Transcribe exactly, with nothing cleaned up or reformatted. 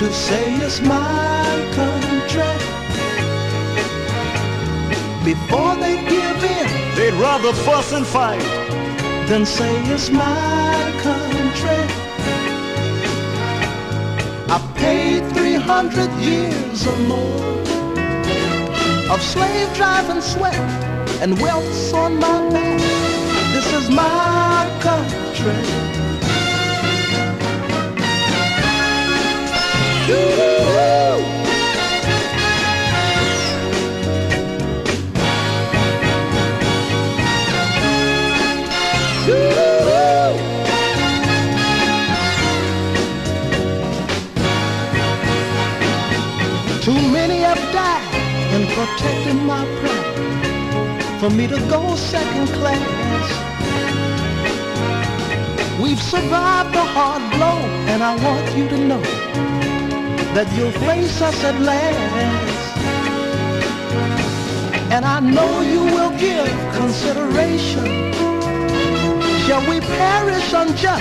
to say it's my country. Before they give in, they'd rather fuss and fight than say it's my country. I paid three hundred years or more of slave driving sweat and welts on my back. This is my country. Ooh. Too many have died in protecting my pride, for me to go second class. We've survived the hard blow, and I want you to know that you'll face us at last. And I know you will give consideration. Shall we perish unjust?